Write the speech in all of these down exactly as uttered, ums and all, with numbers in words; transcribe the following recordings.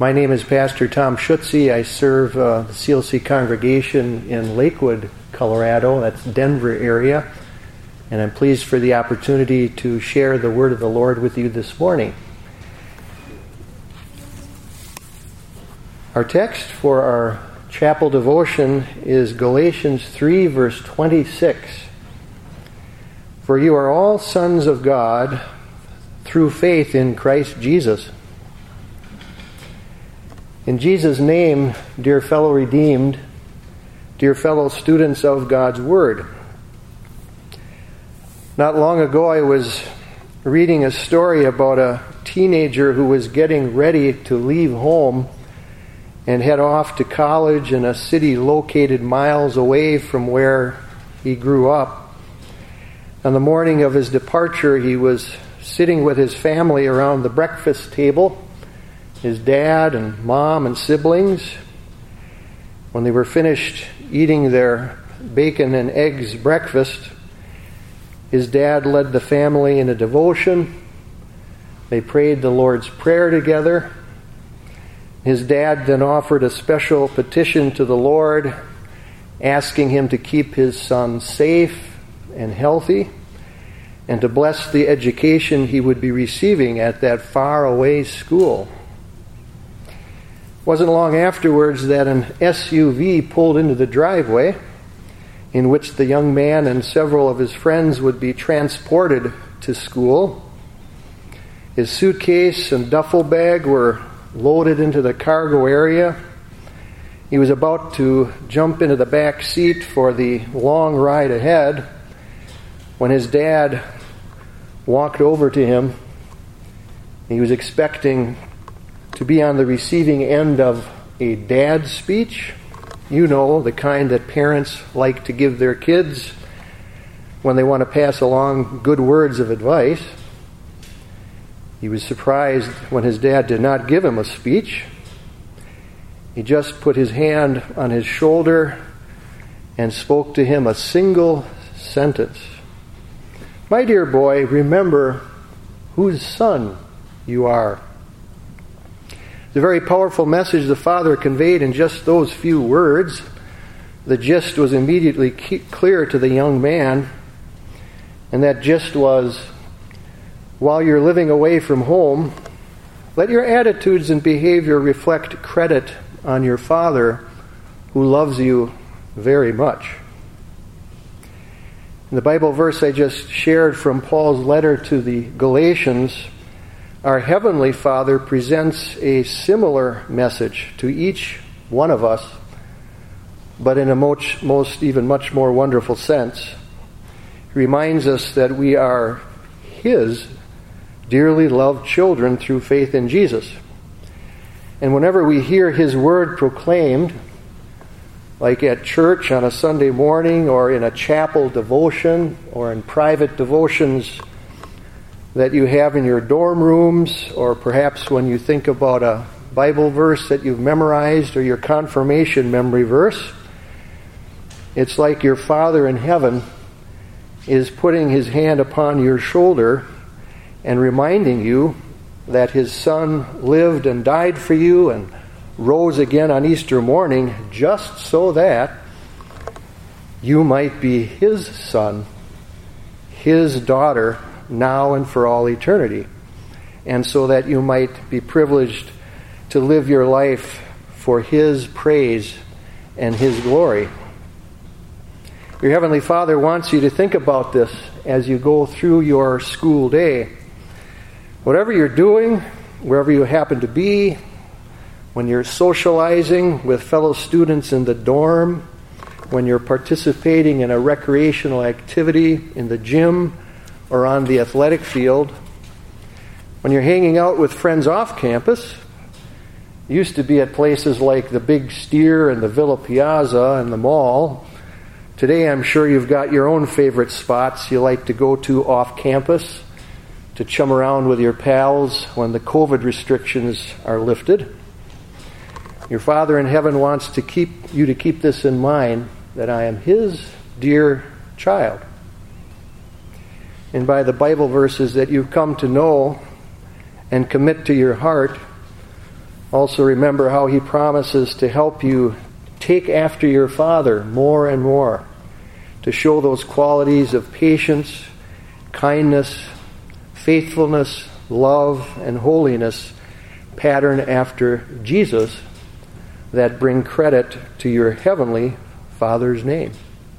My name is Pastor Tom Schutze. I serve uh, the C L C congregation in Lakewood, Colorado. That's Denver area. And I'm pleased for the opportunity to share the word of the Lord with you this morning. Our text for our chapel devotion is Galatians three, verse twenty-six. For you are all sons of God through faith in Christ Jesus. In Jesus' name, dear fellow redeemed, dear fellow students of God's Word. Not long ago I was reading a story about a teenager who was getting ready to leave home and head off to college in a city located miles away from where he grew up. On the morning of his departure, he was sitting with his family around the breakfast table, his dad and mom and siblings. When they were finished eating their bacon and eggs breakfast, his dad led the family in a devotion. They prayed the Lord's Prayer together. His dad then offered a special petition to the Lord, asking him to keep his son safe and healthy, and to bless the education he would be receiving at that faraway school. It wasn't long afterwards that an S U V pulled into the driveway in which the young man and several of his friends would be transported to school. His suitcase and duffel bag were loaded into the cargo area. He was about to jump into the back seat for the long ride ahead when his dad walked over to him. He was expecting to be on the receiving end of a dad speech. You know, the kind that parents like to give their kids when they want to pass along good words of advice. He was surprised when his dad did not give him a speech. He just put his hand on his shoulder and spoke to him a single sentence. My dear boy, remember whose son you are. The very powerful message the father conveyed in just those few words. The gist was immediately clear to the young man, and that gist was, while you're living away from home, let your attitudes and behavior reflect credit on your Father who loves you very much. In the Bible verse I just shared from Paul's letter to the Galatians, our Heavenly Father presents a similar message to each one of us, but in a most, most even much more wonderful sense. He reminds us that we are His dearly loved children through faith in Jesus. And whenever we hear His word proclaimed, like at church on a Sunday morning or in a chapel devotion or in private devotions that you have in your dorm rooms, or perhaps when you think about a Bible verse that you've memorized or your confirmation memory verse, it's like your Father in heaven is putting His hand upon your shoulder and reminding you that His Son lived and died for you and rose again on Easter morning just so that you might be His son, His daughter, now and for all eternity, and so that you might be privileged to live your life for His praise and His glory. Your Heavenly Father wants you to think about this as you go through your school day. Whatever you're doing, wherever you happen to be, when you're socializing with fellow students in the dorm, when you're participating in a recreational activity in the gym or on the athletic field, when you're hanging out with friends off campus, used to be at places like the Big Steer and the Villa Piazza and the mall. Today I'm sure you've got your own favorite spots you like to go to off campus to chum around with your pals when the COVID restrictions are lifted. Your Father in heaven wants to keep you to keep this in mind, that I am His dear child. And by the Bible verses that you've come to know and commit to your heart, Also remember how he promises to help you take after your Father more and more, to show those qualities of patience, kindness, faithfulness, love, and holiness pattern after Jesus that bring credit to your heavenly Father's name.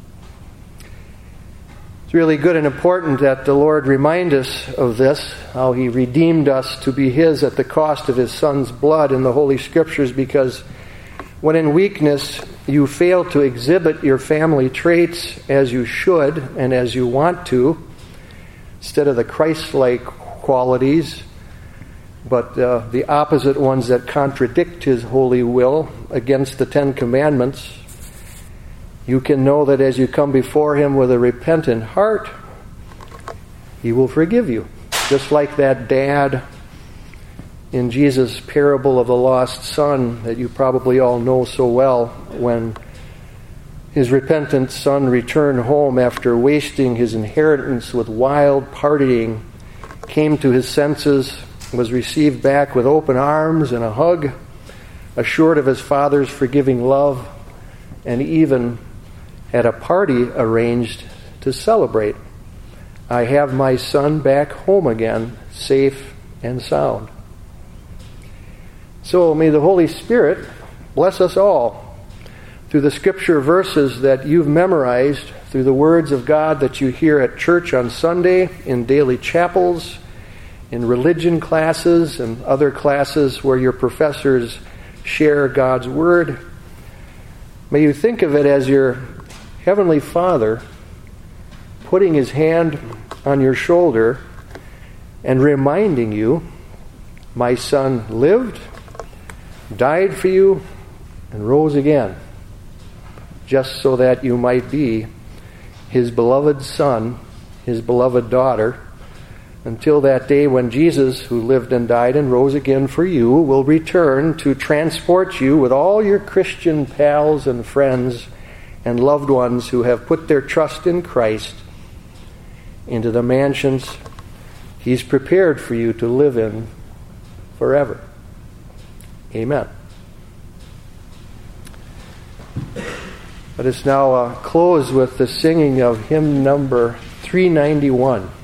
It's really good and important that the Lord remind us of this, how he redeemed us to be his at the cost of his Son's blood in the Holy Scriptures, because when in weakness you fail to exhibit your family traits as you should and as you want to, instead of the Christ-like qualities, but uh, the opposite ones that contradict his holy will against the Ten Commandments, you can know that as you come before him with a repentant heart, he will forgive you. Just like that dad in Jesus' parable of the lost son that you probably all know so well, when his repentant son returned home after wasting his inheritance with wild partying, came to his senses, was received back with open arms and a hug, assured of his father's forgiving love, and even had a party arranged to celebrate. I have my son back home again, safe and sound. So may the Holy Spirit bless us all through the scripture verses that you've memorized, through the words of God that you hear at church on Sunday, in daily chapels, in religion classes and other classes where your professors share God's Word. May you think of it as your Heavenly Father putting his hand on your shoulder and reminding you, my son lived, died for you, and rose again, just so that you might be his beloved son, his beloved daughter, until that day when Jesus, who lived and died and rose again for you, will return to transport you with all your Christian pals and friends and loved ones who have put their trust in Christ into the mansions he's prepared for you to live in forever. Amen. Let us now uh, close with the singing of hymn number three ninety-one.